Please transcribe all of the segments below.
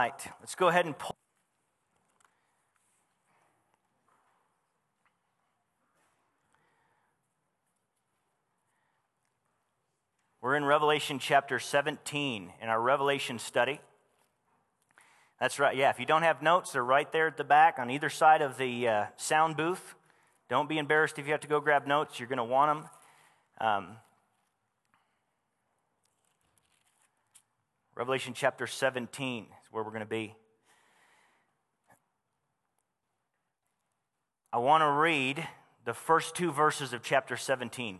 Right, let's go ahead and pull. We're in Revelation chapter 17 in our Revelation study. That's right, yeah, if you don't have notes, they're right there at the back on either side of the sound booth. Don't be embarrassed if you have to go grab notes. You're going to want them. Revelation chapter 17 is where we're going to be. I want to read the first two verses of chapter 17.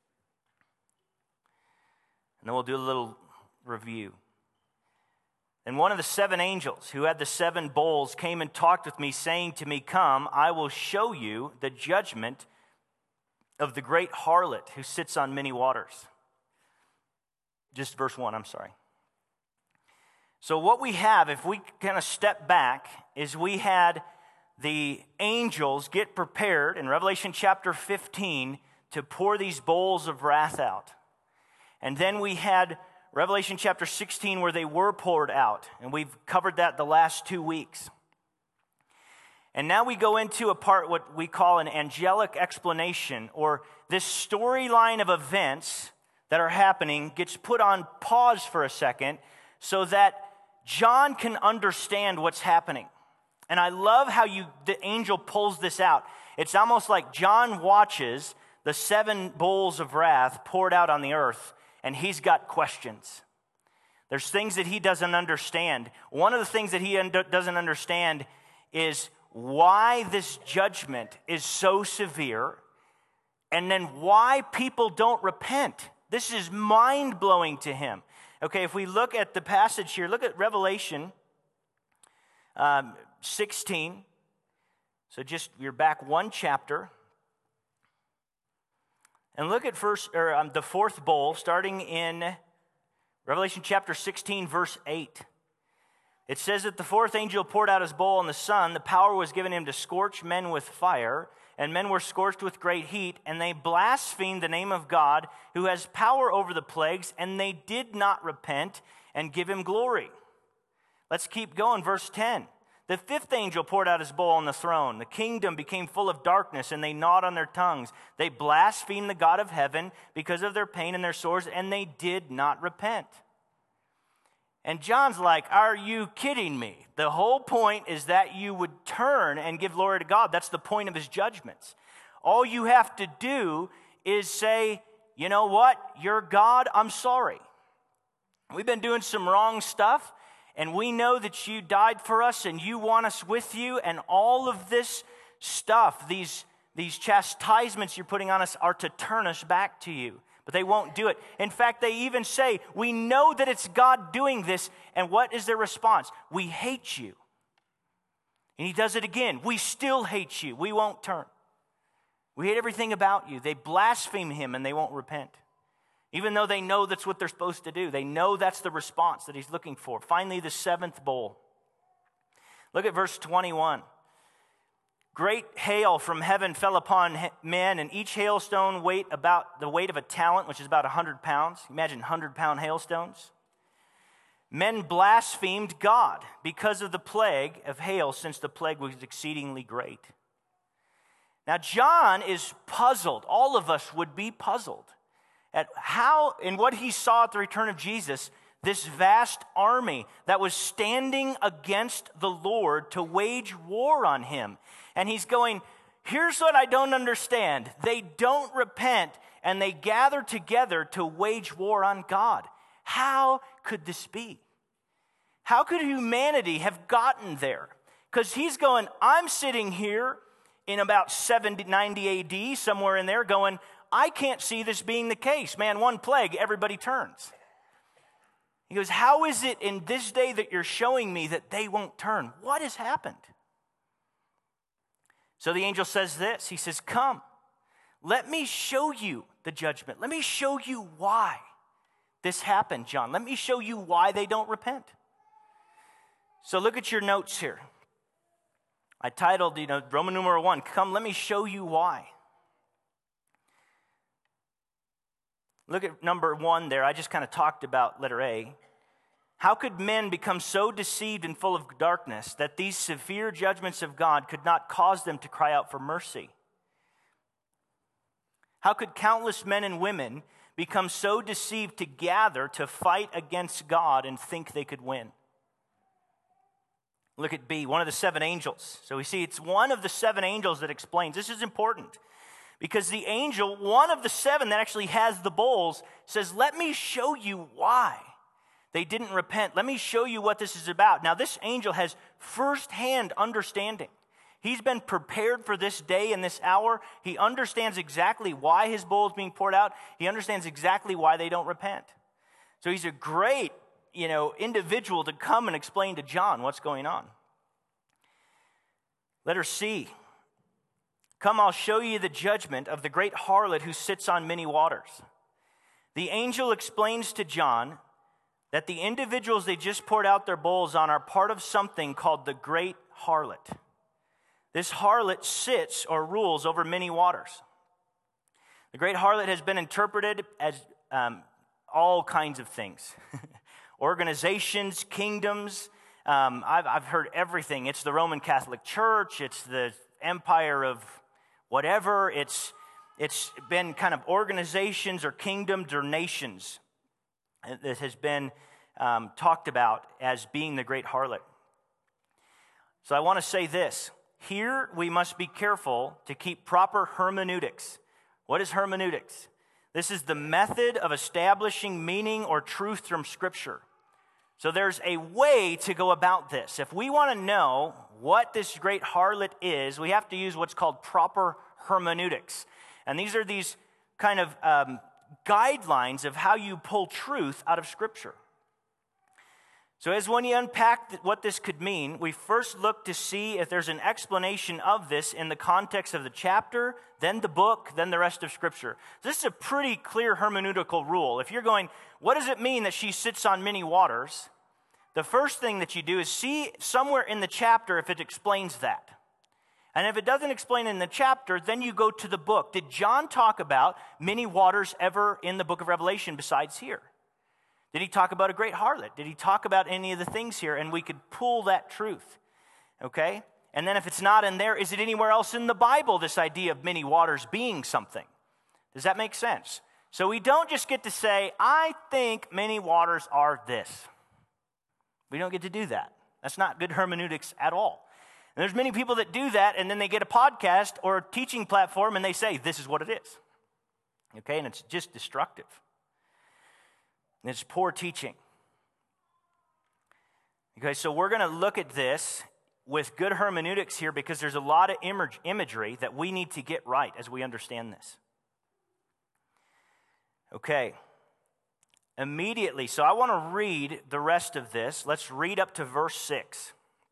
And then we'll do a little review. And one of the seven angels who had the seven bowls came and talked with me, saying to me, "Come, I will show you the judgment of the great harlot who sits on many waters." Just verse 1, I'm sorry. So what we have, if we kind of step back, is we had the angels get prepared in Revelation chapter 15 to pour these bowls of wrath out. And then we had Revelation chapter 16 where they were poured out. And we've covered that the last 2 weeks. And now we go into a part what we call an angelic explanation, or this storyline of events that are happening gets put on pause for a second so that John can understand what's happening. And I love how the angel pulls this out. It's almost like John watches the seven bowls of wrath poured out on the earth, and he's got questions. There's things that he doesn't understand. One of the things that he doesn't understand is why this judgment is so severe, and then why people don't repent. This is mind-blowing to him. Okay, if we look at the passage here, look at Revelation 16. So just, you're back one chapter. And look at the fourth bowl, starting in Revelation chapter 16, verse 8. It says that the fourth angel poured out his bowl on the sun. The power was given him to scorch men with fire, and men were scorched with great heat, and they blasphemed the name of God, who has power over the plagues, and they did not repent and give him glory. Let's keep going, verse 10. The fifth angel poured out his bowl on the throne. The kingdom became full of darkness, and they gnawed on their tongues. They blasphemed the God of heaven because of their pain and their sores, and they did not repent. And John's like, are you kidding me? The whole point is that you would turn and give glory to God. That's the point of his judgments. All you have to do is say, you know what? You're God, I'm sorry. We've been doing some wrong stuff, and we know that you died for us, and you want us with you, and all of this stuff, these chastisements you're putting on us are to turn us back to you. But they won't do it. In fact, they even say, we know that it's God doing this. And what is their response? We hate you. And he does it again. We still hate you. We won't turn. We hate everything about you. They blaspheme him and they won't repent. Even though they know that's what they're supposed to do. They know that's the response that he's looking for. Finally, the seventh bowl. Look at verse 21. Great hail from heaven fell upon men, and each hailstone weighed about the weight of a talent, which is about 100 pounds. Imagine 100-pound hailstones. Men blasphemed God because of the plague of hail, since the plague was exceedingly great. Now, John is puzzled. All of us would be puzzled at how, in what he saw at the return of Jesus, this vast army that was standing against the Lord to wage war on him. And he's going, here's what I don't understand. They don't repent, and they gather together to wage war on God. How could this be? How could humanity have gotten there? Because he's going, I'm sitting here in about 70, 90 AD, somewhere in there, going, I can't see this being the case. Man, one plague, everybody turns. He goes, how is it in this day that you're showing me that they won't turn? What has happened? So the angel says this. He says, come, let me show you the judgment. Let me show you why this happened, John. Let me show you why they don't repent. So look at your notes here. I titled, Roman numeral 1, come, let me show you why. Look at number 1 there. I just kind of talked about letter A. How could men become so deceived and full of darkness that these severe judgments of God could not cause them to cry out for mercy? How could countless men and women become so deceived to gather to fight against God and think they could win? Look at B, one of the seven angels. So we see it's one of the seven angels that explains. This is important because the angel, one of the seven that actually has the bowls, says, let me show you why they didn't repent. Let me show you what this is about. Now, this angel has firsthand understanding. He's been prepared for this day and this hour. He understands exactly why his bowl is being poured out. He understands exactly why they don't repent. So he's a great, individual to come and explain to John what's going on. Letter C. Come, I'll show you the judgment of the great harlot who sits on many waters. The angel explains to John that the individuals they just poured out their bowls on are part of something called the great harlot. This harlot sits or rules over many waters. The great harlot has been interpreted as all kinds of things. Organizations, kingdoms. I've heard everything. It's the Roman Catholic Church. It's the empire of whatever. It's been kind of organizations or kingdoms or nations that has been talked about as being the great harlot. So I want to say this. Here we must be careful to keep proper hermeneutics. What is hermeneutics? This is the method of establishing meaning or truth from Scripture. So there's a way to go about this. If we want to know what this great harlot is, we have to use what's called proper hermeneutics. And these are these kind of guidelines of how you pull truth out of Scripture. So as when you unpack what this could mean, we first look to see if there's an explanation of this in the context of the chapter, then the book, then the rest of Scripture. This is a pretty clear hermeneutical rule. If you're going, what does it mean that she sits on many waters? The first thing that you do is see somewhere in the chapter if it explains that. And if it doesn't explain in the chapter, then you go to the book. Did John talk about many waters ever in the book of Revelation besides here? Did he talk about a great harlot? Did he talk about any of the things here? And we could pull that truth, okay? And then if it's not in there, is it anywhere else in the Bible, this idea of many waters being something? Does that make sense? So we don't just get to say, I think many waters are this. We don't get to do that. That's not good hermeneutics at all. And there's many people that do that, and then they get a podcast or a teaching platform, and they say, this is what it is. Okay, and it's just destructive. And it's poor teaching. Okay, so we're going to look at this with good hermeneutics here because there's a lot of imagery that we need to get right as we understand this. Okay. Immediately, so I want to read the rest of this. Let's read up to verse 6.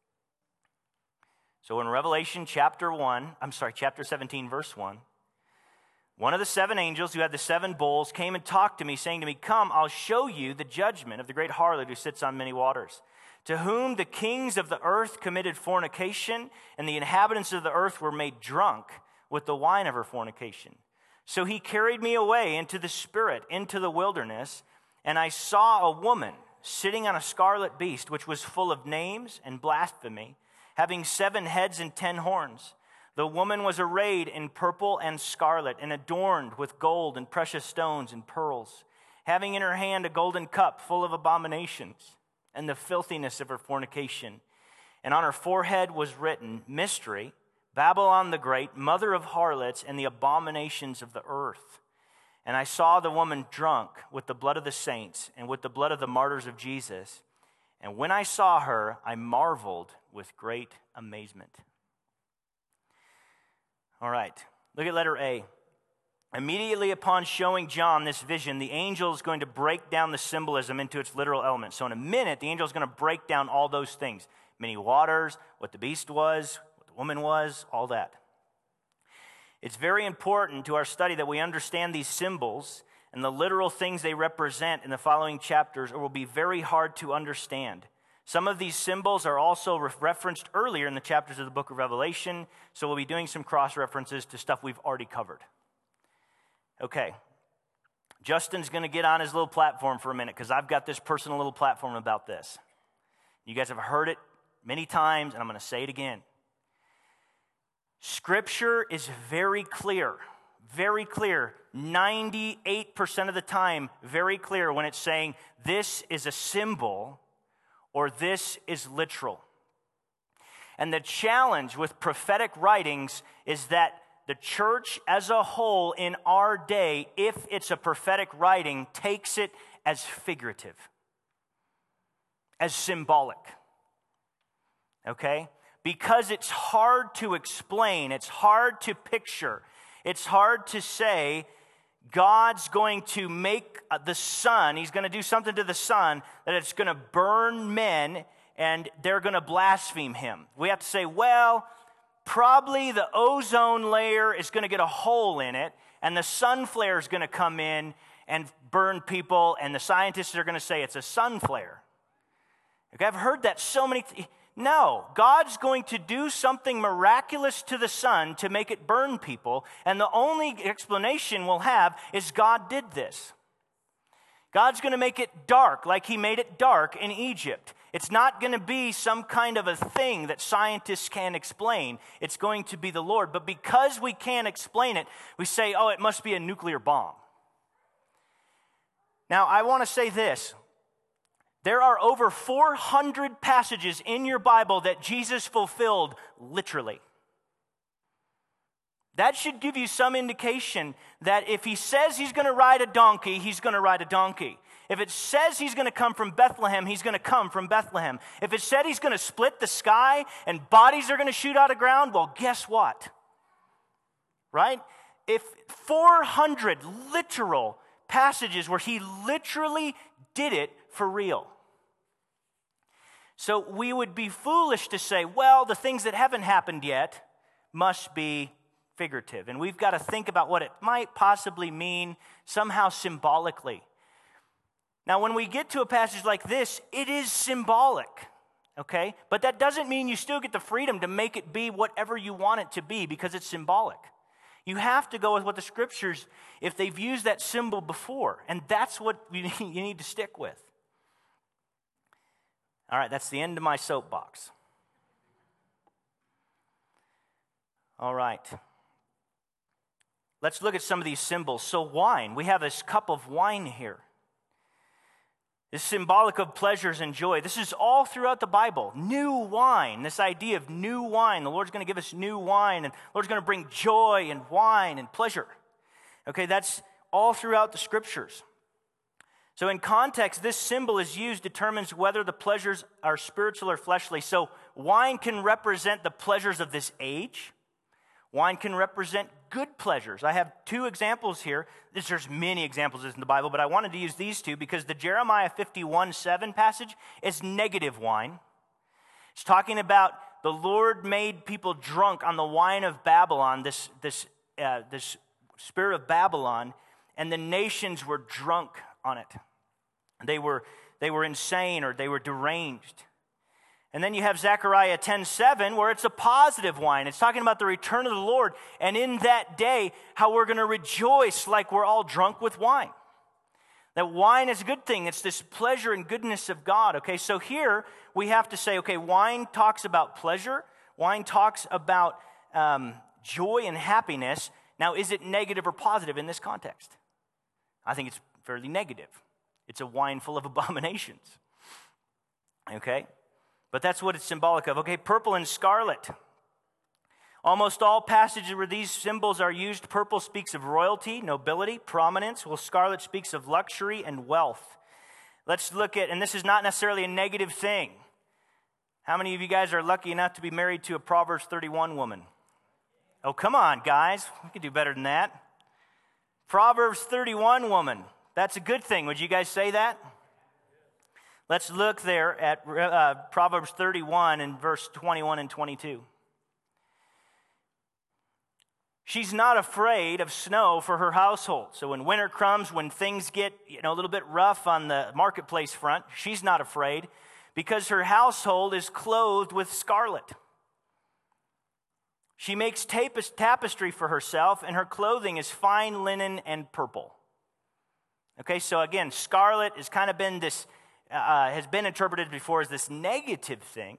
So in Revelation chapter 17, verse 1, one of the seven angels who had the seven bowls came and talked to me, saying to me, come, I'll show you the judgment of the great harlot who sits on many waters, to whom the kings of the earth committed fornication, and the inhabitants of the earth were made drunk with the wine of her fornication. So he carried me away into the spirit, into the wilderness, and I saw a woman sitting on a scarlet beast, which was full of names and blasphemy, having 7 heads and 10 horns. The woman was arrayed in purple and scarlet, and adorned with gold and precious stones and pearls, having in her hand a golden cup full of abominations and the filthiness of her fornication. And on her forehead was written, Mystery, Babylon the Great, mother of harlots and the abominations of the earth. And I saw the woman drunk with the blood of the saints and with the blood of the martyrs of Jesus. And when I saw her, I marveled with great amazement. All right, look at letter A. Immediately upon showing John this vision, the angel is going to break down the symbolism into its literal elements. So in a minute, the angel is going to break down all those things. Many waters, what the beast was, what the woman was, all that. It's very important to our study that we understand these symbols and the literal things they represent in the following chapters, or will be very hard to understand. Some of these symbols are also referenced earlier in the chapters of the book of Revelation, so we'll be doing some cross-references to stuff we've already covered. Okay, Justin's going to get on his little platform for a minute because I've got this personal little platform about this. You guys have heard it many times, and I'm going to say it again. Scripture is very clear, 98% of the time, very clear when it's saying this is a symbol or this is literal. And the challenge with prophetic writings is that the church as a whole in our day, if it's a prophetic writing, takes it as figurative, as symbolic. Okay? Because it's hard to explain, it's hard to picture, it's hard to say God's going to make the sun, he's going to do something to the sun, that it's going to burn men and they're going to blaspheme him. We have to say, well, probably the ozone layer is going to get a hole in it and the sun flare is going to come in and burn people, and the scientists are going to say it's a sun flare. Okay, I've heard that so many times. No, God's going to do something miraculous to the sun to make it burn people, and the only explanation we'll have is God did this. God's going to make it dark like he made it dark in Egypt. It's not going to be some kind of a thing that scientists can't explain. It's going to be the Lord. But because we can't explain it, we say, oh, it must be a nuclear bomb. Now, I want to say this. There are over 400 passages in your Bible that Jesus fulfilled literally. That should give you some indication that if he says he's going to ride a donkey, he's going to ride a donkey. If it says he's going to come from Bethlehem, he's going to come from Bethlehem. If it said he's going to split the sky and bodies are going to shoot out of ground, well, guess what? Right? If 400 literal passages where he literally did it for real. So we would be foolish to say, well, the things that haven't happened yet must be figurative. And we've got to think about what it might possibly mean somehow symbolically. Now, when we get to a passage like this, it is symbolic, okay? But that doesn't mean you still get the freedom to make it be whatever you want it to be because it's symbolic. You have to go with what the Scriptures, if they've used that symbol before, and that's what you need to stick with. All right, that's the end of my soapbox. All right. Let's look at some of these symbols. So wine, we have this cup of wine here. It's symbolic of pleasures and joy. This is all throughout the Bible. New wine, this idea of new wine. The Lord's going to give us new wine, and the Lord's going to bring joy and wine and pleasure. Okay, that's all throughout the Scriptures. So in context, this symbol is used determines whether the pleasures are spiritual or fleshly. So wine can represent the pleasures of this age. Wine can represent good pleasures. I have two examples here. There's many examples in the Bible, but I wanted to use these two because the Jeremiah 51:7 passage is negative wine. It's talking about the Lord made people drunk on the wine of Babylon, this spirit of Babylon, and the nations were drunk on it. They were insane or they were deranged. And then you have Zechariah 10:7 where it's a positive wine. It's talking about the return of the Lord, and in that day how we're going to rejoice like we're all drunk with wine. That wine is a good thing. It's this pleasure and goodness of God. Okay, so here we have to say, okay, wine talks about pleasure. Wine talks about joy and happiness. Now, is it negative or positive in this context? I think it's fairly negative. It's a wine full of abominations. Okay? But that's what it's symbolic of. Okay, purple and scarlet. Almost all passages where these symbols are used, purple speaks of royalty, nobility, prominence, while scarlet speaks of luxury and wealth. Let's look at, and this is not necessarily a negative thing. How many of you guys are lucky enough to be married to a Proverbs 31 woman? Oh, come on, guys. We can do better than that. Proverbs 31 woman. That's a good thing. Would you guys say that? Let's look there at Proverbs 31 and verse 21 and 22. She's not afraid of snow for her household. So when winter comes, when things get a little bit rough on the marketplace front, she's not afraid because her household is clothed with scarlet. She makes tapestry for herself, and her clothing is fine linen and purple. Okay, so again, scarlet has kind of been this, has been interpreted before as this negative thing.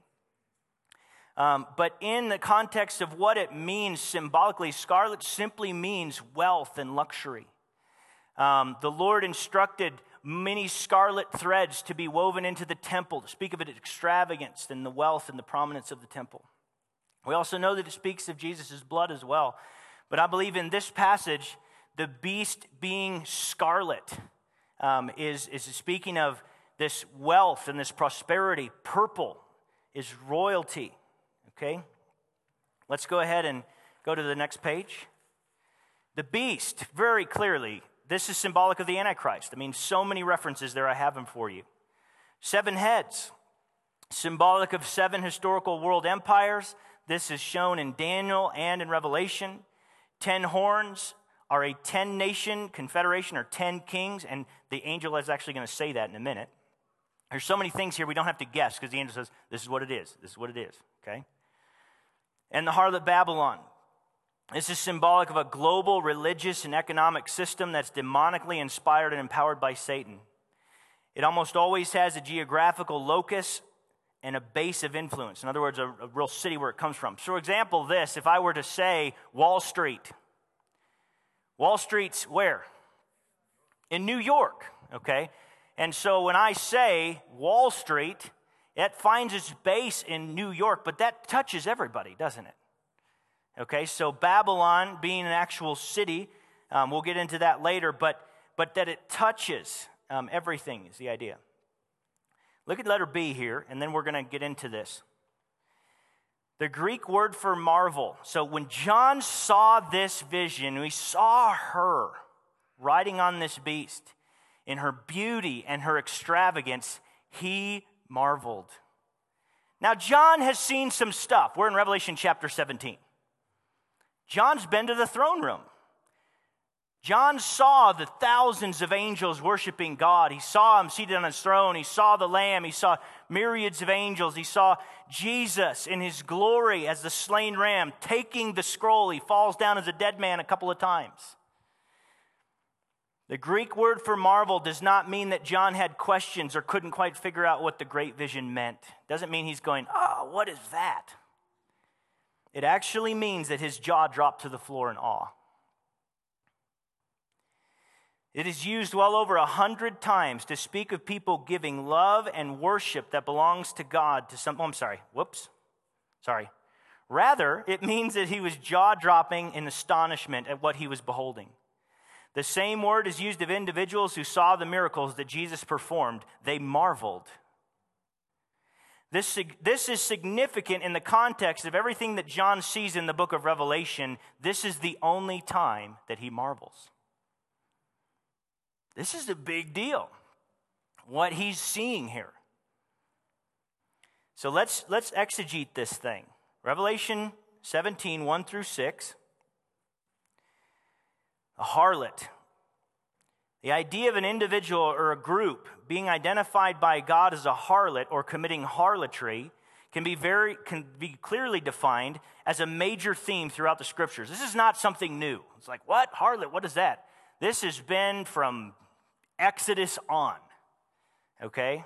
But in the context of what it means symbolically, scarlet simply means wealth and luxury. The Lord instructed many scarlet threads to be woven into the temple, to speak of its extravagance and the wealth and the prominence of the temple. We also know that it speaks of Jesus' blood as well. But I believe in this passage, the beast being scarlet is speaking of this wealth and this prosperity. Purple is royalty. Okay? Let's go ahead and go to the next page. The beast, very clearly, this is symbolic of the Antichrist. I mean, so many references there, I have them for you. 7 heads, symbolic of 7 historical world empires. This is shown in Daniel and in Revelation. 10 horns are a 10-nation confederation, or 10 kings, and the angel is actually going to say that in a minute. There's so many things here we don't have to guess, because the angel says, this is what it is, this is what it is, okay? And the harlot Babylon. This is symbolic of a global religious and economic system that's demonically inspired and empowered by Satan. It almost always has a geographical locus and a base of influence. In other words, a real city where it comes from. So, for example, this, if I were to say Wall Street. Wall Street's where? In New York, okay? And so when I say Wall Street, it finds its base in New York, but that touches everybody, doesn't it? Okay, so Babylon being an actual city, we'll get into that later, but that it touches everything is the idea. Look at letter B here, and then we're going to get into this. The Greek word for marvel. So when John saw this vision, we saw her riding on this beast in her beauty and her extravagance, he marveled. Now, John has seen some stuff. We're in Revelation chapter 17. John's been to the throne room. John saw the thousands of angels worshiping God. He saw him seated on his throne. He saw the Lamb. He saw myriads of angels. He saw Jesus in his glory as the slain ram taking the scroll. He falls down as a dead man a couple of times. The Greek word for marvel does not mean that John had questions or couldn't quite figure out what the great vision meant. It doesn't mean he's going, oh, what is that? It actually means that his jaw dropped to the floor in awe. It is used well over 100 times to speak of people giving love and worship that belongs to God to some. Oh, I'm sorry. Rather, it means that he was jaw-dropping in astonishment at what he was beholding. The same word is used of individuals who saw the miracles that Jesus performed. They marveled. This is significant in the context of everything that John sees in the book of Revelation. This is the only time that he marvels. This is a big deal, what he's seeing here. So let's exegete this thing. Revelation 17, 1 through 6. A harlot. The idea of an individual or a group being identified by God as a harlot or committing harlotry can be clearly defined as a major theme throughout the scriptures. This is not something new. It's like, what? Harlot, what is that? This has been from Exodus on, okay?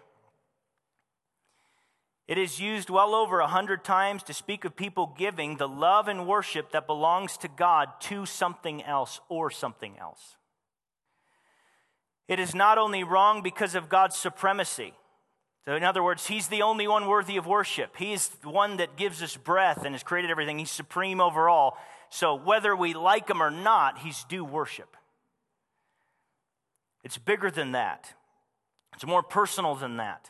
It is used well over 100 times to speak of people giving the love and worship that belongs to God to something else or something else. It is not only wrong because of God's supremacy. So in other words, he's the only one worthy of worship. He is the one that gives us breath and has created everything. He's supreme over all. So whether we like him or not, he's due worship. It's bigger than that. It's more personal than that.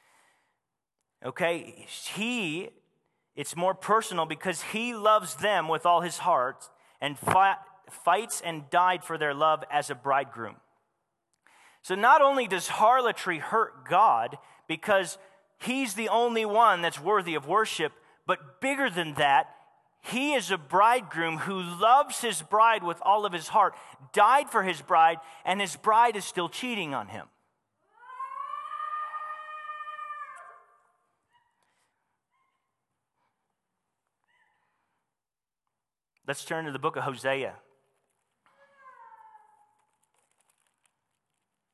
Okay? It's more personal because he loves them with all his heart and fights and died for their love as a bridegroom. So not only does harlotry hurt God because he's the only one that's worthy of worship, but bigger than that, he is a bridegroom who loves his bride with all of his heart, died for his bride, and his bride is still cheating on him. Let's turn to the book of Hosea.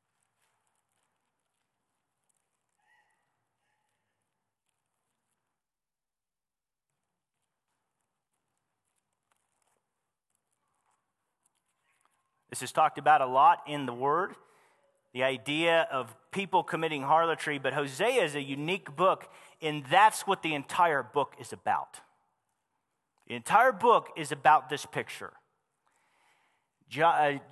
This is talked about a lot in the Word, the idea of people committing harlotry, but Hosea is a unique book, and that's what the entire book is about. The entire book is about this picture. I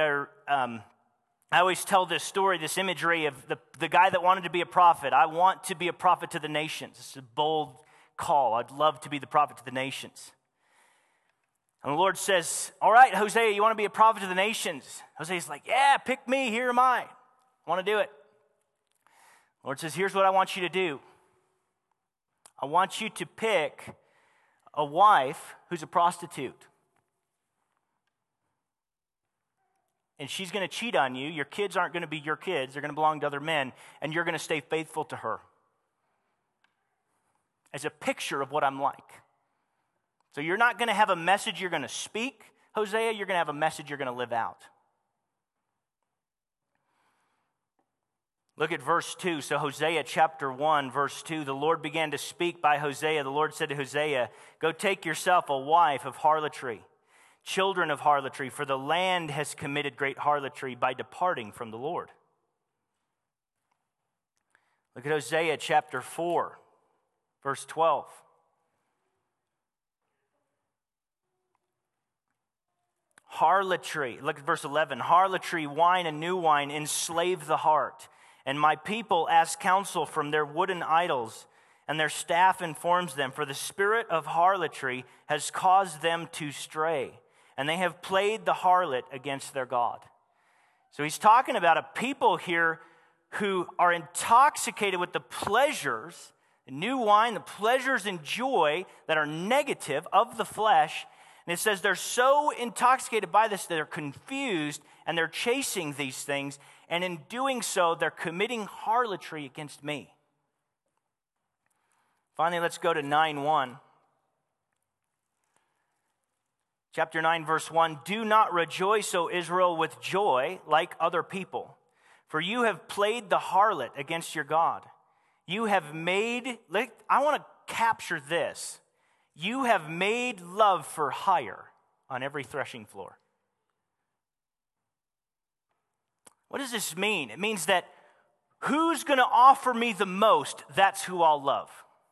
always tell this story, this imagery of the guy that wanted to be a prophet. I want to be a prophet to the nations. It's a bold call. I'd love to be the prophet to the nations. And the Lord says, all right, Hosea, you want to be a prophet to the nations? Hosea's like, yeah, pick me, here am I want to do it. The Lord says, here's what I want you to do. I want you to pick a wife who's a prostitute. And she's going to cheat on you. Your kids aren't going to be your kids. They're going to belong to other men. And you're going to stay faithful to her. As a picture of what I'm like. So you're not going to have a message you're going to speak, Hosea. You're going to have a message you're going to live out. Look at verse 2. So Hosea chapter 1, verse 2. The Lord began to speak by Hosea. The Lord said to Hosea, go take yourself a wife of harlotry, children of harlotry, for the land has committed great harlotry by departing from the Lord. Look at Hosea chapter 4, verse 12. Harlotry, look at verse 11. Harlotry, wine and new wine enslave the heart. And my people ask counsel from their wooden idols, and their staff informs them. For the spirit of harlotry has caused them to stray, and they have played the harlot against their God. So he's talking about a people here who are intoxicated with the pleasures, the new wine, the pleasures and joy that are negative of the flesh. And it says they're so intoxicated by this that they're confused and they're chasing these things. And in doing so, they're committing harlotry against me. Finally, let's go to 9:1. Chapter 9, verse 1. Do not rejoice, O Israel, with joy like other people, for you have played the harlot against your God. You have made, I want to capture this. You have made love for hire on every threshing floor. What does this mean? It means that who's going to offer me the most, that's who I'll love.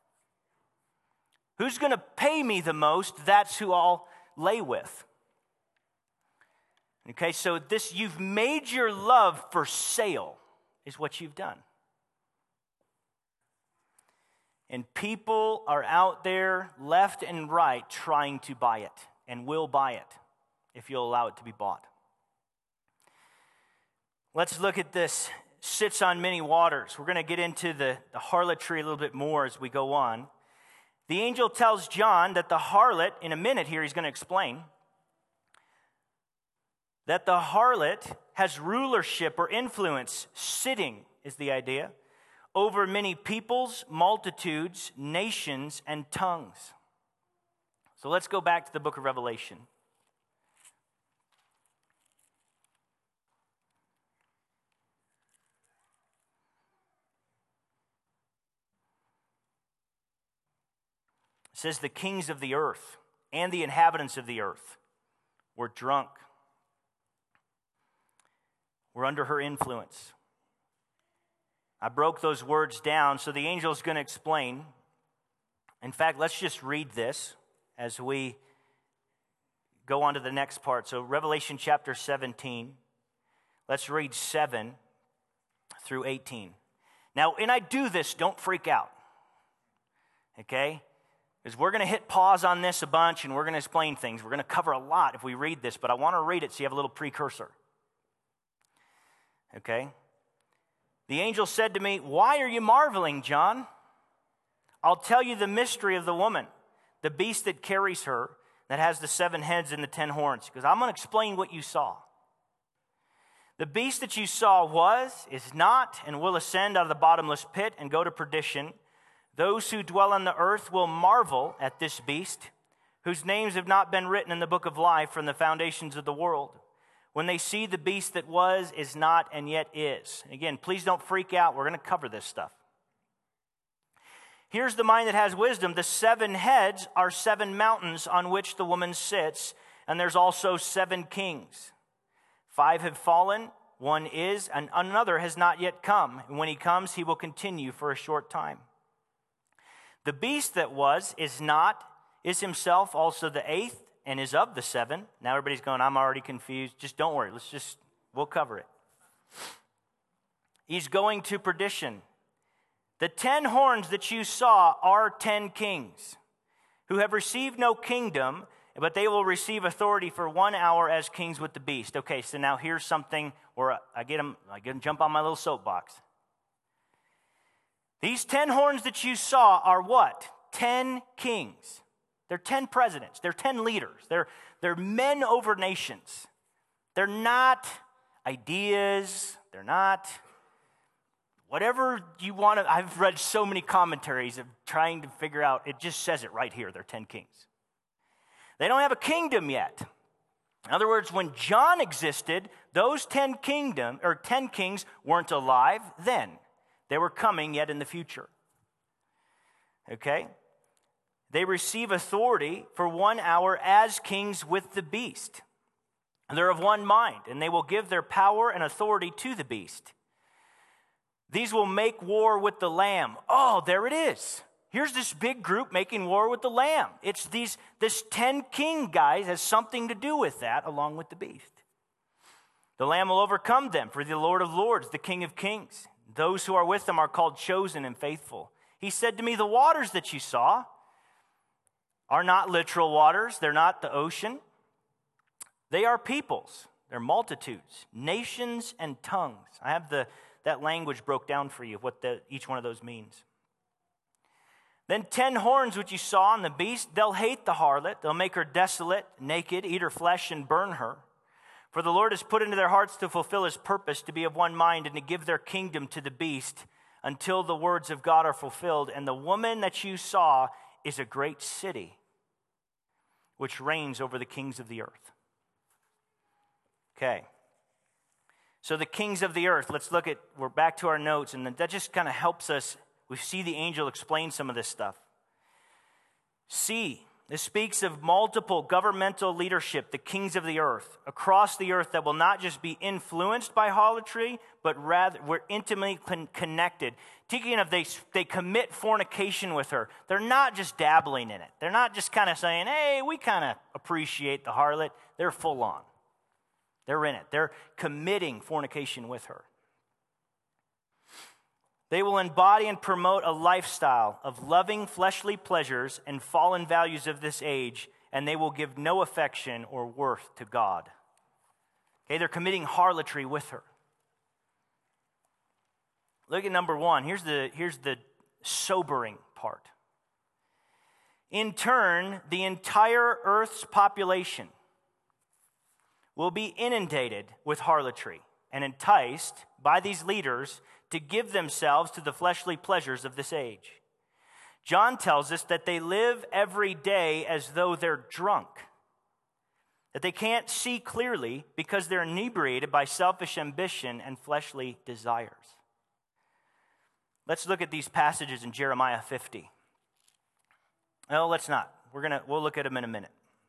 Who's going to pay me the most, that's who I'll lay with. Okay, so this, you've made your love for sale, is what you've done. And people are out there left and right trying to buy it and will buy it if you'll allow it to be bought. Let's look at this. Sits on many waters. We're going to get into the harlotry a little bit more as we go on. The angel tells John that the harlot, in a minute here he's going to explain, that the harlot has rulership or influence, sitting is the idea, over many peoples, multitudes, nations, and tongues. So let's go back to the book of Revelation. It says the kings of the earth and the inhabitants of the earth were drunk. We're under her influence. I broke those words down, so the angel is going to explain. In fact, let's just read this as we go on to the next part. So Revelation chapter 17, let's read 7 through 18. Now, when I do this, don't freak out, okay? Because we're going to hit pause on this a bunch, and we're going to explain things. We're going to cover a lot if we read this, but I want to read it so you have a little precursor. Okay? The angel said to me, why are you marveling, John? I'll tell you the mystery of the woman, the beast that carries her, that has the 7 heads and the 10 horns. Because I'm going to explain what you saw. The beast that you saw was, is not, and will ascend out of the bottomless pit and go to perdition. Those who dwell on the earth will marvel at this beast, whose names have not been written in the book of life from the foundations of the world, when they see the beast that was, is not, and yet is. Again, please don't freak out. We're going to cover this stuff. Here's the mind that has wisdom. The 7 heads are 7 mountains on which the woman sits, and there's also 7 kings. 5 have fallen, 1 is, and another has not yet come. And when he comes, he will continue for a short time. The beast that was, is not, is himself also the 8th, and is of the 7. Now everybody's going, I'm already confused. Just don't worry. We'll cover it. He's going to perdition. The 10 horns that you saw are 10 kings who have received no kingdom, but they will receive authority for 1 hour as kings with the beast. Okay, so now here's something where I get them jump on my little soapbox. These 10 horns that you saw are what? 10 kings. They're 10 presidents. They're 10 leaders. They're men over nations. They're not ideas. They're not whatever you want to. I've read so many commentaries of trying to figure out. It just says it right here. They're 10 kings. They don't have a kingdom yet. In other words, when John existed, those 10 kings weren't alive then. They were coming yet in the future. Okay? They receive authority for 1 hour as kings with the beast. They're of one mind, and they will give their power and authority to the beast. These will make war with the Lamb. Oh, there it is. Here's this big group making war with the Lamb. It's this 10 king guys has something to do with that, along with the beast. The Lamb will overcome them, for the Lord of lords, the King of kings. Those who are with them are called chosen and faithful. He said to me, the waters that you saw are not literal waters. They're not the ocean. They are peoples. They're multitudes, nations, and tongues. I have that language broke down for you, what each one of those means. Then 10 horns which you saw on the beast, they'll hate the harlot. They'll make her desolate, naked, eat her flesh, and burn her. For the Lord has put into their hearts to fulfill his purpose, to be of one mind, and to give their kingdom to the beast, until the words of God are fulfilled. And the woman that you saw is a great city, which reigns over the kings of the earth. Okay. So the kings of the earth, we're back to our notes, and that just kind of helps us. We see the angel explain some of this stuff. See, this speaks of multiple governmental leadership, the kings of the earth, across the earth that will not just be influenced by harlotry, but rather we're intimately connected. Speaking of they commit fornication with her. They're not just dabbling in it. They're not just kind of saying, hey, we kind of appreciate the harlot. They're full on. They're in it. They're committing fornication with her. They will embody and promote a lifestyle of loving fleshly pleasures and fallen values of this age, and they will give no affection or worth to God. Okay, they're committing harlotry with her. Look at number 1. Here's the sobering part. In turn, the entire earth's population will be inundated with harlotry and enticed by these leaders to give themselves to the fleshly pleasures of this age. John tells us that they live every day as though they're drunk, that they can't see clearly because they're inebriated by selfish ambition and fleshly desires. Let's look at these passages in Jeremiah 50. No, let's not. We'll look at them in a minute.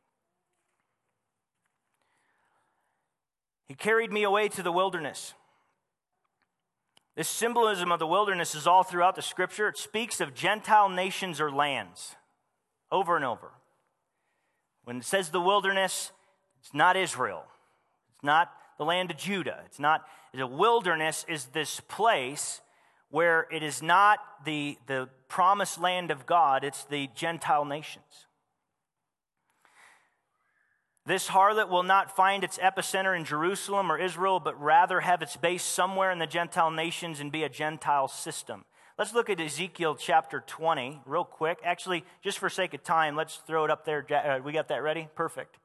He carried me away to the wilderness. This symbolism of the wilderness is all throughout the scripture. It speaks of Gentile nations or lands over and over. When it says the wilderness, it's not Israel. It's not the land of Judah. The wilderness is this place where it is not the promised land of God, it's the Gentile nations. This harlot will not find its epicenter in Jerusalem or Israel, but rather have its base somewhere in the Gentile nations and be a Gentile system. Let's look at Ezekiel chapter 20 real quick. Actually, just for sake of time, let's throw it up there. We got that ready? Perfect.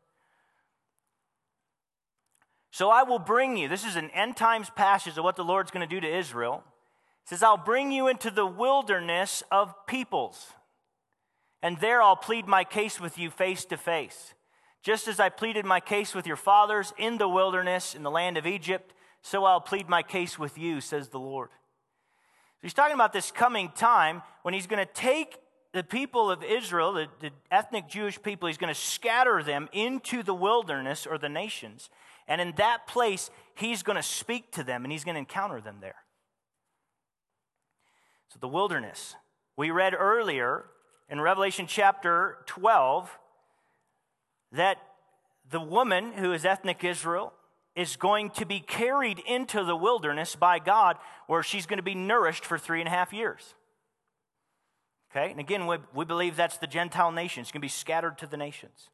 So I will bring you, this is an end times passage of what the Lord's going to do to Israel. It says, I'll bring you into the wilderness of peoples, and there I'll plead my case with you face to face. Just as I pleaded my case with your fathers in the wilderness in the land of Egypt, so I'll plead my case with you, says the Lord. So he's talking about this coming time when he's going to take the people of Israel, the ethnic Jewish people, he's going to scatter them into the wilderness or the nations. And in that place, he's going to speak to them and he's going to encounter them there. So the wilderness. We read earlier in Revelation chapter 12 that the woman who is ethnic Israel is going to be carried into the wilderness by God, where she's going to be nourished for 3.5 years. Okay, and again, we believe that's the Gentile nation. It's going to be scattered to the nations.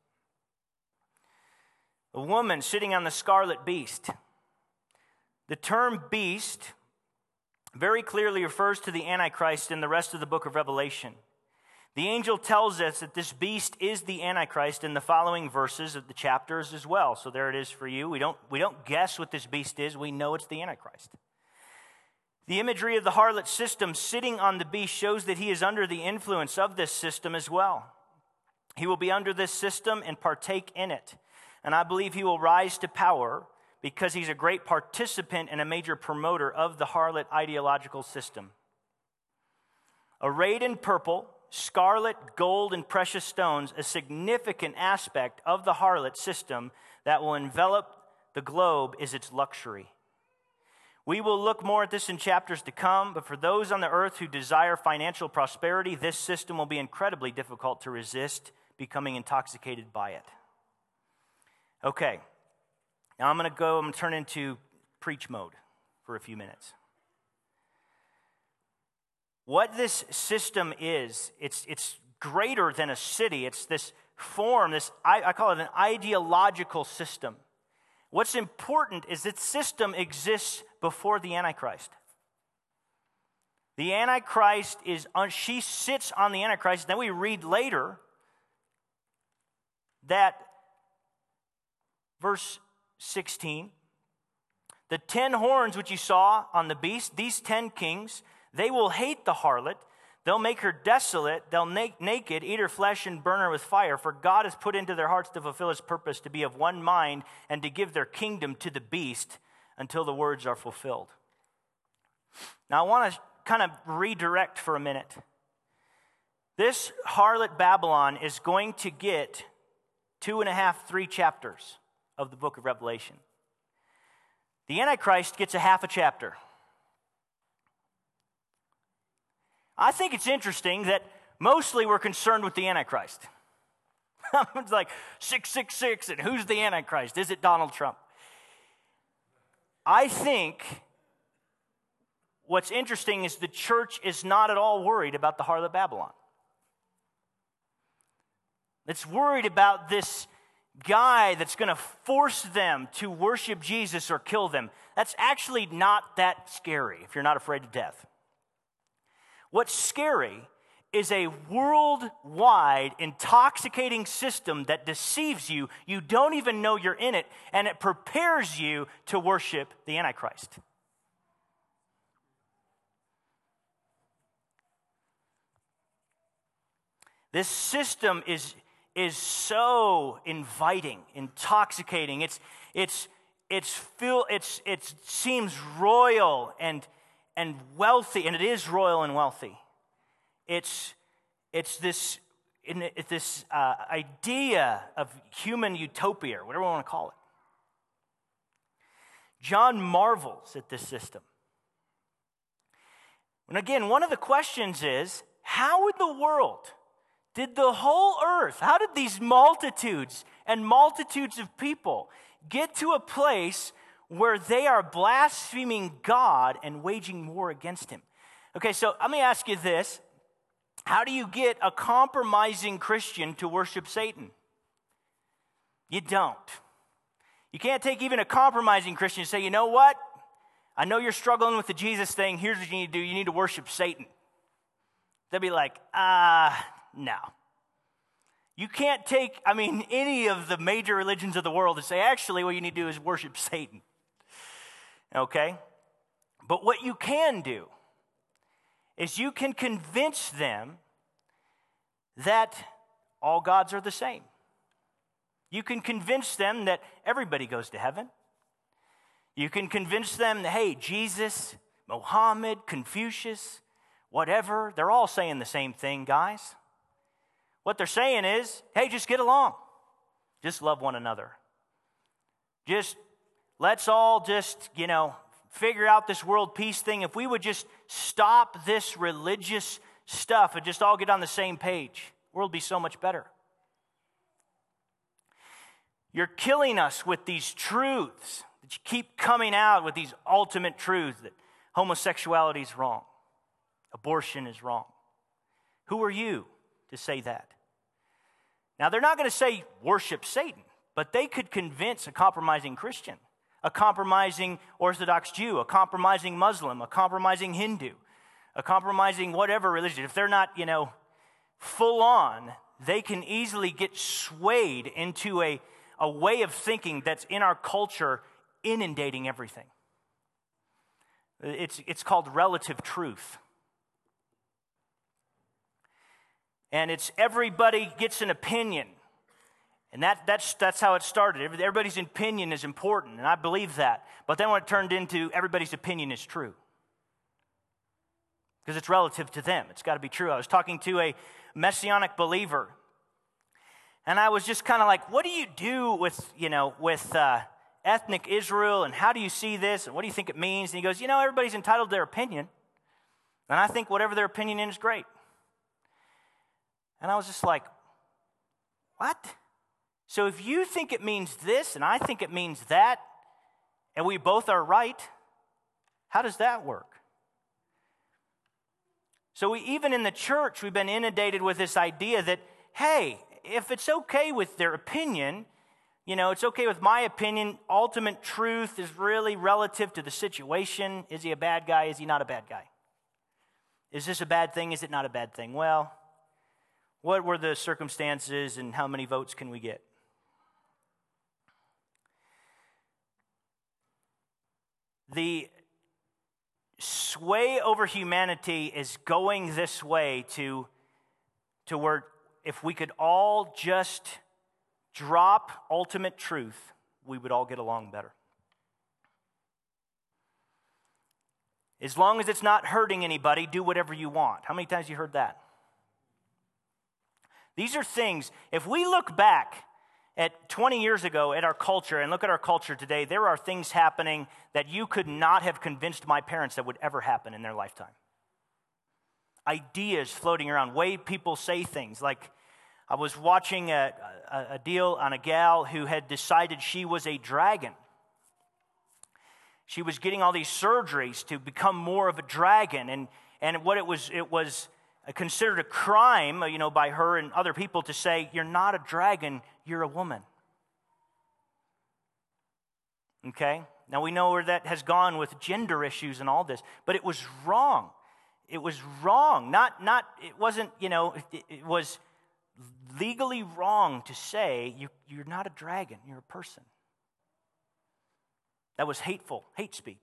A woman sitting on the scarlet beast. The term beast very clearly refers to the Antichrist in the rest of the book of Revelation. The angel tells us that this beast is the Antichrist in the following verses of the chapters as well. So there it is for you. We don't guess what this beast is. We know it's the Antichrist. The imagery of the harlot system sitting on the beast shows that he is under the influence of this system as well. He will be under this system and partake in it. And I believe he will rise to power because he's a great participant and a major promoter of the harlot ideological system. Arrayed in purple, scarlet, gold, and precious stones, a significant aspect of the harlot system that will envelop the globe is its luxury. We will look more at this in chapters to come, but for those on the earth who desire financial prosperity, this system will be incredibly difficult to resist becoming intoxicated by it. Okay, now I'm going to turn into preach mode for a few minutes. What this system is, it's greater than a city. It's this form, I call it an ideological system. What's important is that system exists before the Antichrist. The Antichrist she sits on the Antichrist. Then we read later that verse 16, the 10 horns which you saw on the beast, these 10 kings, they will hate the harlot. They'll make her desolate. They'll naked, eat her flesh, and burn her with fire. For God has put into their hearts to fulfill his purpose, to be of one mind, and to give their kingdom to the beast until the words are fulfilled. Now I want to kind of redirect for a minute. This harlot Babylon is going to get 2.5, 3 chapters of the book of Revelation. The Antichrist gets a half a chapter. I think it's interesting that mostly we're concerned with the Antichrist. It's like 666, and who's the Antichrist? Is it Donald Trump? I think what's interesting is the church is not at all worried about the harlot Babylon. It's worried about this guy that's going to force them to worship Jesus or kill them. That's actually not that scary if you're not afraid of death. What's scary is a worldwide intoxicating system that deceives you. You don't even know you're in it, and it prepares you to worship the Antichrist. This system is so inviting, intoxicating. It seems royal and wealthy, and it is royal and wealthy. It's this idea of human utopia, or whatever we want to call it. John marvels at this system. And again, one of the questions is, how in the world did the whole earth, how did these multitudes and multitudes of people get to a place where they are blaspheming God and waging war against him? Okay, so let me ask you this. How do you get a compromising Christian to worship Satan? You don't. You can't take even a compromising Christian and say, you know what? I know you're struggling with the Jesus thing. Here's what you need to do. You need to worship Satan. They'll be like, no. You can't take, any of the major religions of the world and say, actually, what you need to do is worship Satan. Okay? But what you can do is you can convince them that all gods are the same. You can convince them that everybody goes to heaven. You can convince them that, hey, Jesus, Muhammad, Confucius, whatever, they're all saying the same thing, guys. What they're saying is, hey, just get along. Just love one another. Just let's all just, figure out this world peace thing. If we would just stop this religious stuff and just all get on the same page, the world would be so much better. You're killing us with these truths that you keep coming out with, these ultimate truths that homosexuality is wrong, abortion is wrong. Who are you to say that? Now, they're not going to say worship Satan, but they could convince a compromising Christian, a compromising Orthodox Jew, a compromising Muslim, a compromising Hindu, a compromising whatever religion. If they're not, full on, they can easily get swayed into a way of thinking that's in our culture inundating everything. It's called relative truth. And it's everybody gets an opinion. And that's how it started. Everybody's opinion is important, and I believe that. But then when it turned into everybody's opinion is true. Because it's relative to them. It's got to be true. I was talking to a Messianic believer, and I was just kind of like, what do you do with ethnic Israel, and how do you see this, and what do you think it means? And he goes, everybody's entitled to their opinion, and I think whatever their opinion is great. And I was just like, what? So if you think it means this, and I think it means that, and we both are right, how does that work? So even in the church, we've been inundated with this idea that, hey, if it's okay with their opinion, it's okay with my opinion, ultimate truth is really relative to the situation. Is he a bad guy? Is he not a bad guy? Is this a bad thing? Is it not a bad thing? Well, what were the circumstances and how many votes can we get? The sway over humanity is going this way to where if we could all just drop ultimate truth, we would all get along better. As long as it's not hurting anybody, do whatever you want. How many times have you heard that? These are things, if we look back at 20 years ago at our culture and look at our culture today, there are things happening that you could not have convinced my parents that would ever happen in their lifetime. Ideas floating around, way people say things. Like I was watching a deal on a gal who had decided she was a dragon. She was getting all these surgeries to become more of a dragon, and what it was considered a crime, by her and other people to say, you're not a dragon, you're a woman. Okay? Now we know where that has gone with gender issues and all this, but it was wrong. It was wrong. It wasn't, it was legally wrong to say you're not a dragon, you're a person. That was hateful, hate speech.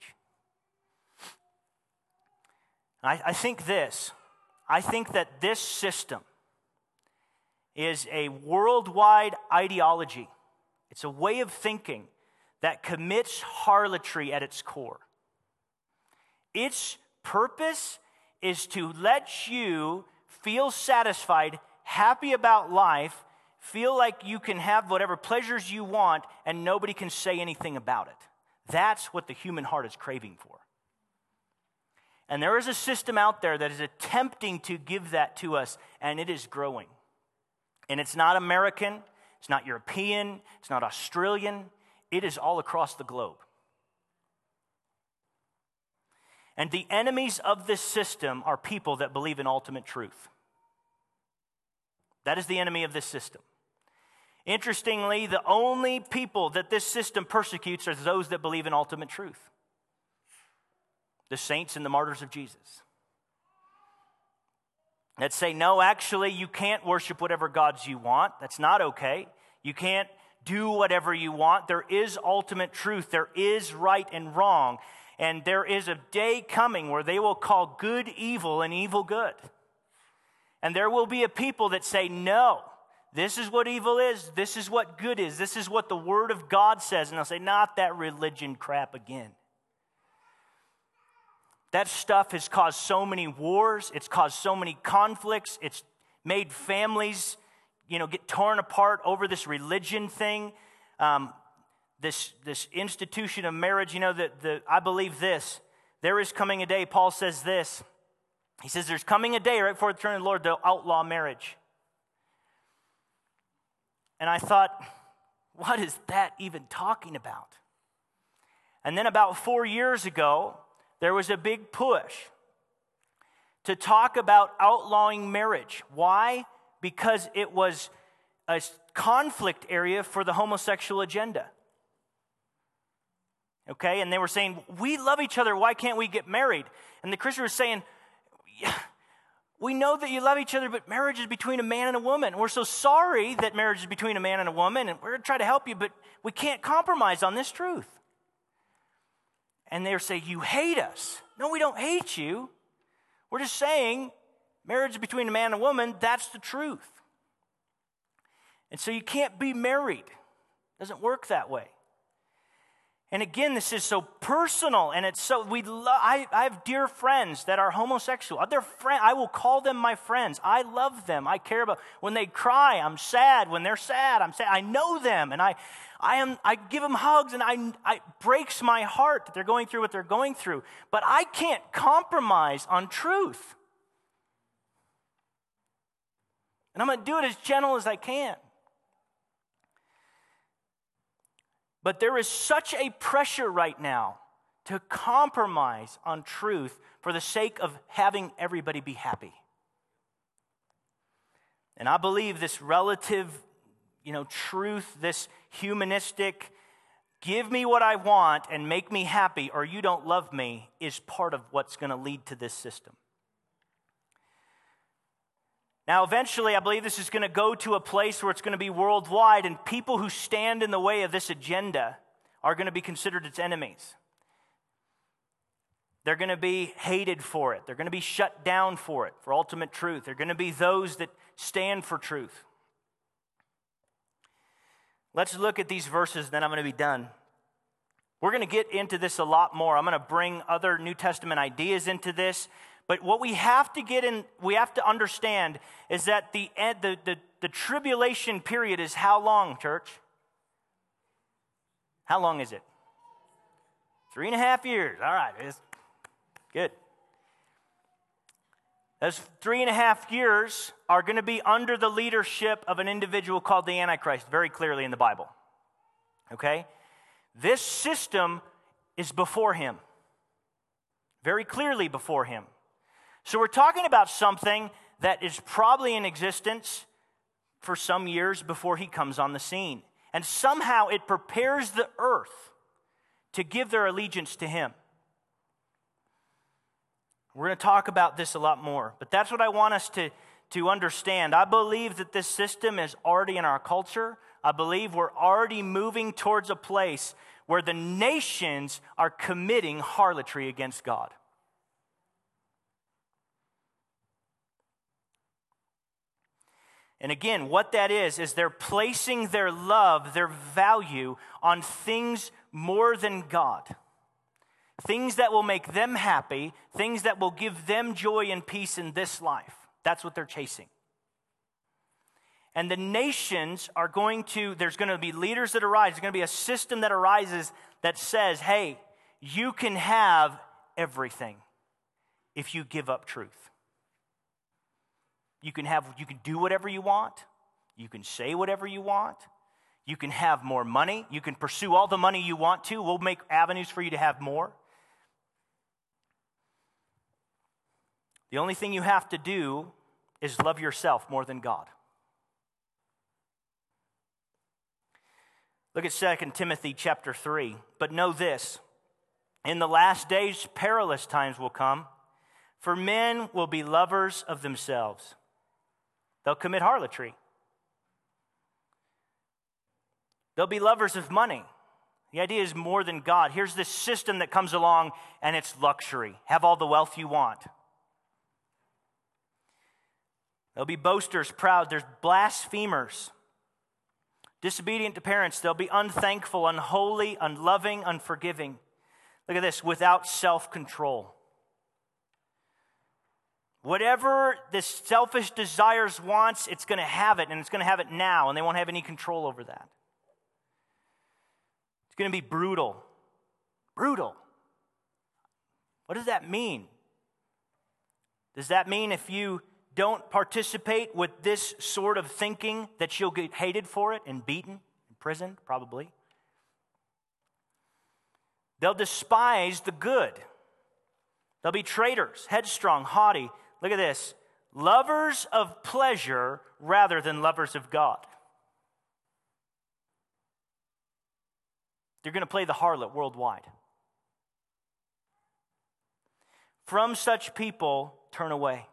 I think that this system is a worldwide ideology. It's a way of thinking that commits harlotry at its core. Its purpose is to let you feel satisfied, happy about life, feel like you can have whatever pleasures you want, and nobody can say anything about it. That's what the human heart is craving for. And there is a system out there that is attempting to give that to us, and it is growing. And it's not American, it's not European, it's not Australian, it is all across the globe. And the enemies of this system are people that believe in ultimate truth. That is the enemy of this system. Interestingly, the only people that this system persecutes are those that believe in ultimate truth. The saints and the martyrs of Jesus. That say, no, actually, you can't worship whatever gods you want. That's not okay. You can't do whatever you want. There is ultimate truth. There is right and wrong. And there is a day coming where they will call good evil and evil good. And there will be a people that say, no, this is what evil is. This is what good is. This is what the Word of God says. And they'll say, not that religion crap again. That stuff has caused so many wars. It's caused so many conflicts. It's made families, get torn apart over this religion thing. this institution of marriage, I believe this. There is coming a day, Paul says this. He says there's coming a day right before the return of the Lord, they'll outlaw marriage. And I thought, what is that even talking about? And then about 4 years ago, there was a big push to talk about outlawing marriage. Why? Because it was a conflict area for the homosexual agenda. Okay, and they were saying, we love each other, why can't we get married? And the Christian was saying, yeah, we know that you love each other, but marriage is between a man and a woman. We're so sorry that marriage is between a man and a woman, and we're going to try to help you, but we can't compromise on this truth. And they were saying, you hate us. No, we don't hate you. We're just saying marriage is between a man and a woman, that's the truth. And so you can't be married. It doesn't work that way. And again, this is so personal, and it's so I have dear friends that are homosexual. I will call them my friends. I love them. I care about when they cry. I'm sad. When they're sad, I'm sad. I know them, and I give them hugs, and it breaks my heart that they're going through what they're going through. But I can't compromise on truth, and I'm going to do it as gentle as I can. But there is such a pressure right now to compromise on truth for the sake of having everybody be happy. And I believe this relative, truth, this humanistic, give me what I want and make me happy or you don't love me, is part of what's going to lead to this system. Now, eventually, I believe this is going to go to a place where it's going to be worldwide, and people who stand in the way of this agenda are going to be considered its enemies. They're going to be hated for it. They're going to be shut down for it, for ultimate truth. They're going to be those that stand for truth. Let's look at these verses, then I'm going to be done. We're going to get into this a lot more. I'm going to bring other New Testament ideas into this. But what we have to understand is that the tribulation period is how long, church? How long is it? 3.5 years. All right, it's good. Those 3.5 years are going to be under the leadership of an individual called the Antichrist, very clearly in the Bible. Okay? This system is before him. Very clearly before him. So we're talking about something that is probably in existence for some years before he comes on the scene. And somehow it prepares the earth to give their allegiance to him. We're going to talk about this a lot more, but that's what I want us to understand. I believe that this system is already in our culture. I believe we're already moving towards a place where the nations are committing harlotry against God. And again, what that is they're placing their love, their value on things more than God. Things that will make them happy, things that will give them joy and peace in this life. That's what they're chasing. And the nations are there's going to be leaders that arise. There's going to be a system that arises that says, hey, you can have everything if you give up truth. You can do whatever you want. You can say whatever you want. You can have more money. You can pursue all the money you want to. We'll make avenues for you to have more. The only thing you have to do is love yourself more than God. Look at 2 Timothy chapter 3. But know this, in the last days perilous times will come, for men will be lovers of themselves. They'll commit harlotry. They'll be lovers of money. The idea is more than God. Here's this system that comes along, and it's luxury. Have all the wealth you want. They'll be boasters, proud. There's blasphemers, disobedient to parents. They'll be unthankful, unholy, unloving, unforgiving. Look at this, without self-control. Whatever this selfish desires wants, it's going to have it, and it's going to have it now, and they won't have any control over that. It's going to be brutal. Brutal. What does that mean? Does that mean if you don't participate with this sort of thinking that you'll get hated for it and beaten, imprisoned? Probably. They'll despise the good. They'll be traitors, headstrong, haughty. Look at this. Lovers of pleasure rather than lovers of God. They're going to play the harlot worldwide. From such people, turn away.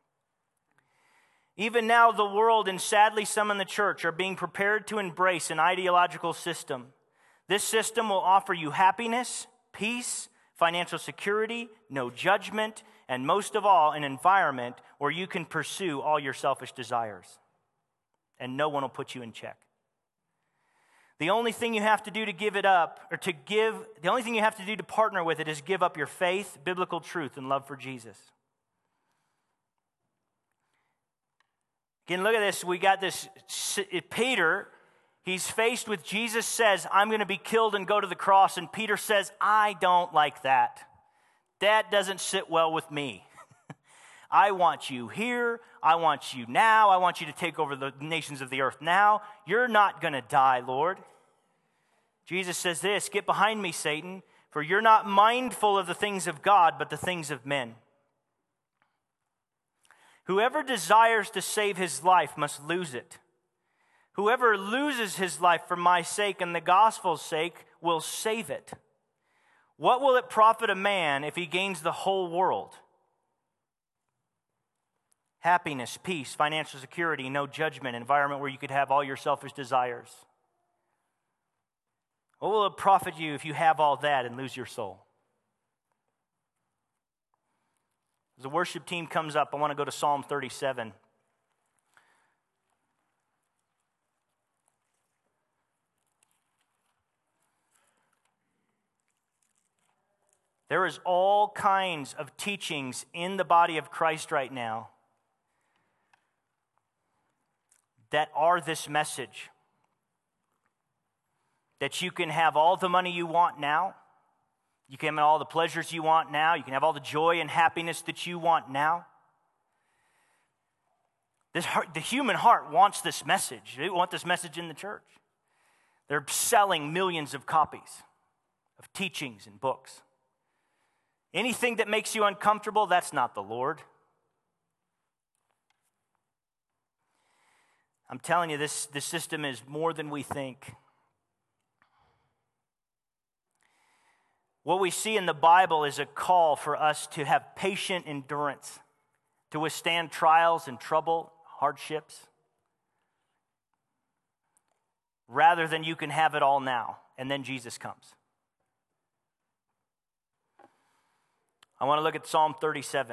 Even now, the world, and sadly some in the church, are being prepared to embrace an ideological system. This system will offer you happiness, peace, financial security, no judgment, and most of all, an environment where you can pursue all your selfish desires. And no one will put you in check. The only thing you have to do to give it up, the only thing you have to do to partner with it is give up your faith, biblical truth, and love for Jesus. Again, look at this. We got this, Peter, he's faced with Jesus says, I'm going to be killed and go to the cross. And Peter says, I don't like that. That doesn't sit well with me. I want you here. I want you now. I want you to take over the nations of the earth now. You're not going to die, Lord. Jesus says this, get behind me, Satan, for you're not mindful of the things of God, but the things of men. Whoever desires to save his life must lose it. Whoever loses his life for my sake and the gospel's sake will save it. What will it profit a man if he gains the whole world? Happiness, peace, financial security, no judgment, environment where you could have all your selfish desires. What will it profit you if you have all that and lose your soul? As the worship team comes up, I want to go to Psalm 37. There is all kinds of teachings in the body of Christ right now that are this message. That you can have all the money you want now. You can have all the pleasures you want now. You can have all the joy and happiness that you want now. The human heart wants this message. They want this message in the church. They're selling millions of copies of teachings and books. Anything that makes you uncomfortable, that's not the Lord. I'm telling you, this system is more than we think. What we see in the Bible is a call for us to have patient endurance, to withstand trials and trouble, hardships, rather than you can have it all now, and then Jesus comes. I want to look at Psalm 37.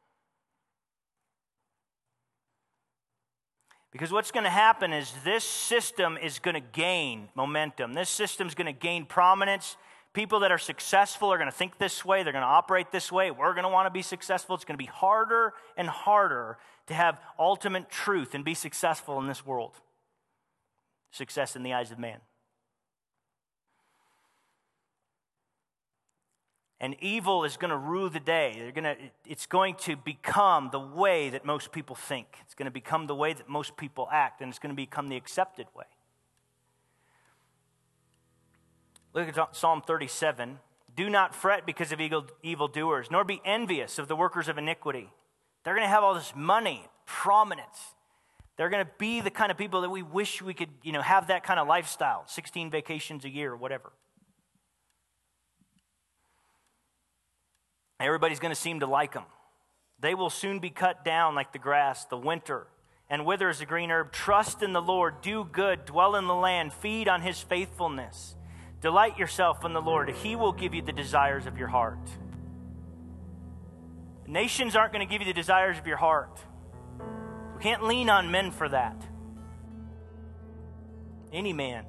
Because what's going to happen is this system is going to gain momentum. This system is going to gain prominence. People that are successful are going to think this way. They're going to operate this way. We're going to want to be successful. It's going to be harder and harder to have ultimate truth and be successful in this world. Success in the eyes of man. And evil is going to rule the day. It's going to become the way that most people think. It's going to become the way that most people act, and it's going to become the accepted way. Look at Psalm 37. Do not fret because of evildoers, nor be envious of the workers of iniquity. They're going to have all this money, prominence. They're going to be the kind of people that we wish we could, have that kind of lifestyle, 16 vacations a year or whatever. Everybody's going to seem to like them. They will soon be cut down like the grass, the winter, and wither as the green herb. Trust in the Lord, do good, dwell in the land, feed on his faithfulness. Delight yourself in the Lord. He will give you the desires of your heart. Nations aren't going to give you the desires of your heart. We can't lean on men for that. Any man.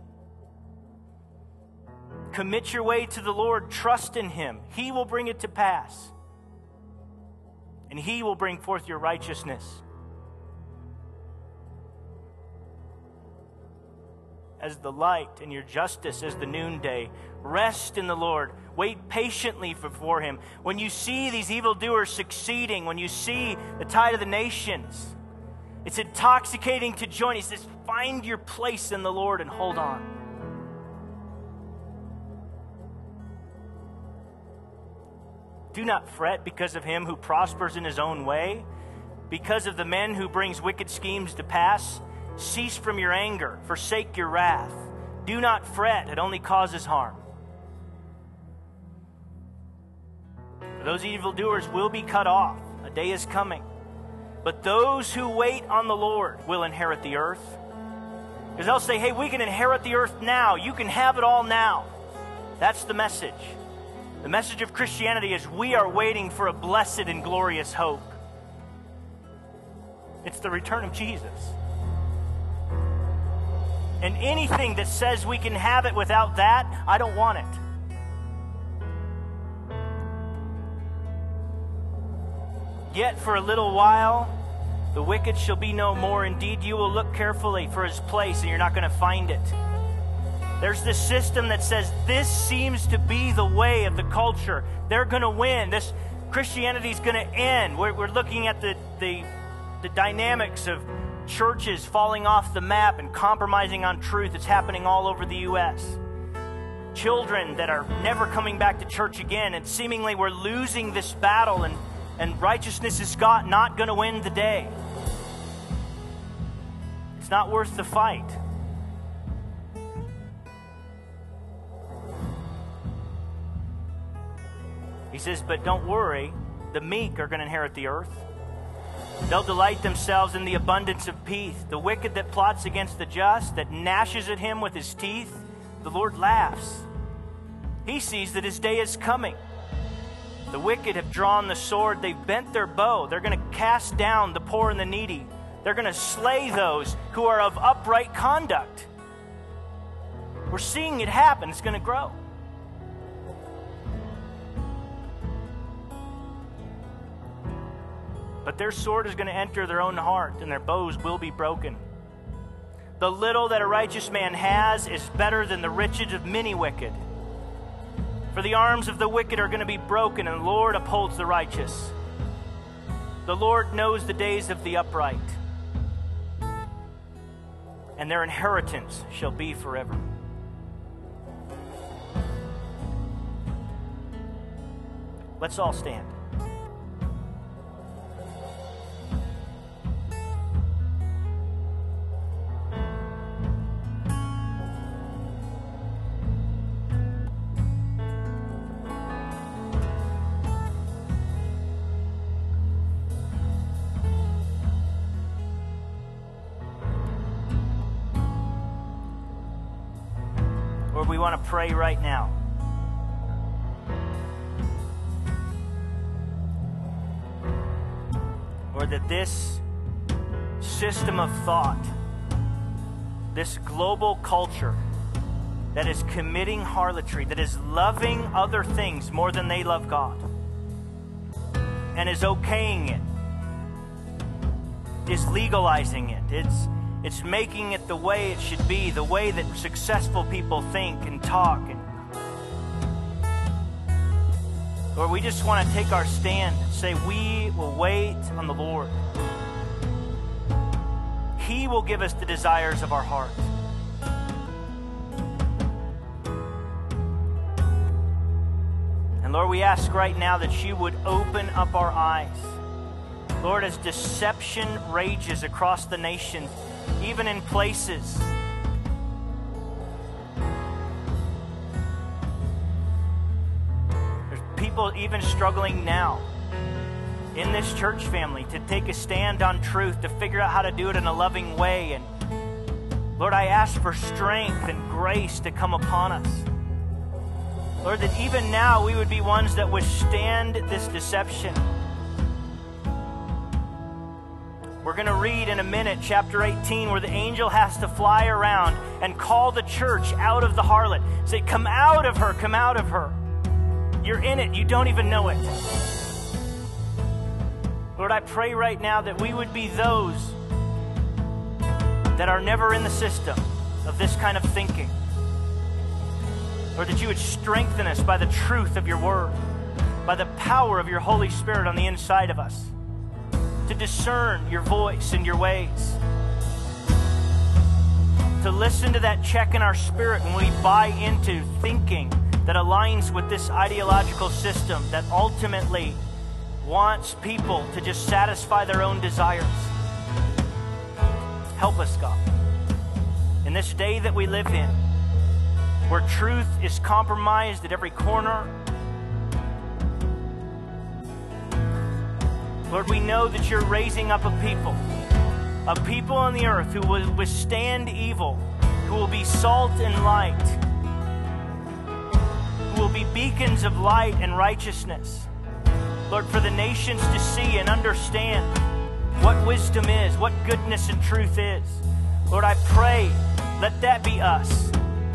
Commit your way to the Lord. Trust in him. He will bring it to pass. And he will bring forth your righteousness. as the light and your justice as the noonday. Rest in the Lord. Wait patiently before him. When you see these evildoers succeeding, when you see the tide of the nations, it's intoxicating to join. He says, find your place in the Lord and hold on. Do not fret because of him who prospers in his own way, because of the men who brings wicked schemes to pass. Cease from your anger, forsake your wrath. Do not fret, it only causes harm. For those evildoers will be cut off. A day is coming. But those who wait on the Lord will inherit the earth. Because they'll say, hey, we can inherit the earth now. You can have it all now. That's the message. The message of Christianity is we are waiting for a blessed and glorious hope. It's the return of Jesus. And anything that says we can have it without that, I don't want it. Yet for a little while, the wicked shall be no more. Indeed, you will look carefully for his place, and you're not going to find it. There's this system that says this seems to be the way of the culture. They're going to win. This Christianity is going to end. We're looking at the dynamics of churches falling off the map and compromising on truth. It's happening all over the U.S. Children that are never coming back to church again, and seemingly we're losing this battle, and righteousness is not going to win the day. It's not worth the fight. He says, but don't worry, the meek are going to inherit the earth. They'll delight themselves in the abundance of peace. The wicked that plots against the just, that gnashes at him with his teeth, the Lord laughs. He sees that his day is coming. The wicked have drawn the sword. They've bent their bow. They're going to cast down the poor and the needy. They're going to slay those who are of upright conduct. We're seeing it happen. It's going to grow. But their sword is going to enter their own heart, and their bows will be broken. The little that a righteous man has is better than the riches of many wicked. For the arms of the wicked are going to be broken, and the Lord upholds the righteous. The Lord knows the days of the upright, and their inheritance shall be forever. Let's all stand. Lord, we want to pray right now. Lord, that this system of thought, this global culture that is committing harlotry, that is loving other things more than they love God, and is okaying it, is legalizing it, it's making it the way it should be, the way that successful people think and talk. And Lord, we just want to take our stand and say we will wait on the Lord. He will give us the desires of our heart. And Lord, we ask right now that you would open up our eyes. Lord, as deception rages across the nations, even in places there's people even struggling now in this church family to take a stand on truth, to figure out how to do it in a loving way. And Lord, I ask for strength and grace to come upon us. Lord, that even now we would be ones that withstand this deception. We're going to read in a minute, chapter 18, where the angel has to fly around and call the church out of the harlot. Say, come out of her, come out of her. You're in it, you don't even know it. Lord, I pray right now that we would be those that are never in the system of this kind of thinking. Lord, that you would strengthen us by the truth of your word, by the power of your Holy Spirit on the inside of us, to discern your voice and your ways, to listen to that check in our spirit when we buy into thinking that aligns with this ideological system that ultimately wants people to just satisfy their own desires. Help us, God. In this day that we live in, where truth is compromised at every corner, Lord, we know that you're raising up a people on the earth who will withstand evil, who will be salt and light, who will be beacons of light and righteousness. Lord, for the nations to see and understand what wisdom is, what goodness and truth is. Lord, I pray, let that be us.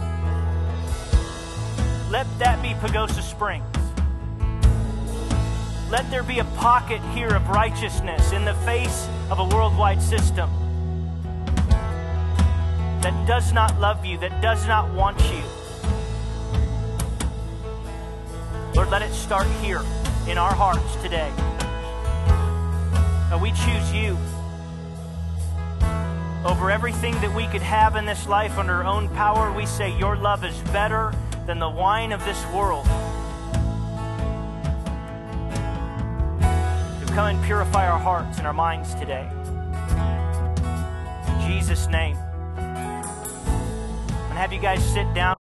Let that be Pagosa Springs. Let there be a pocket here of righteousness in the face of a worldwide system that does not love you, that does not want you. Lord, let it start here in our hearts today. Now we choose you over everything that we could have in this life under our own power. We say your love is better than the wine of this world. So come and purify our hearts and our minds today. In Jesus' name. I'm going to have you guys sit down.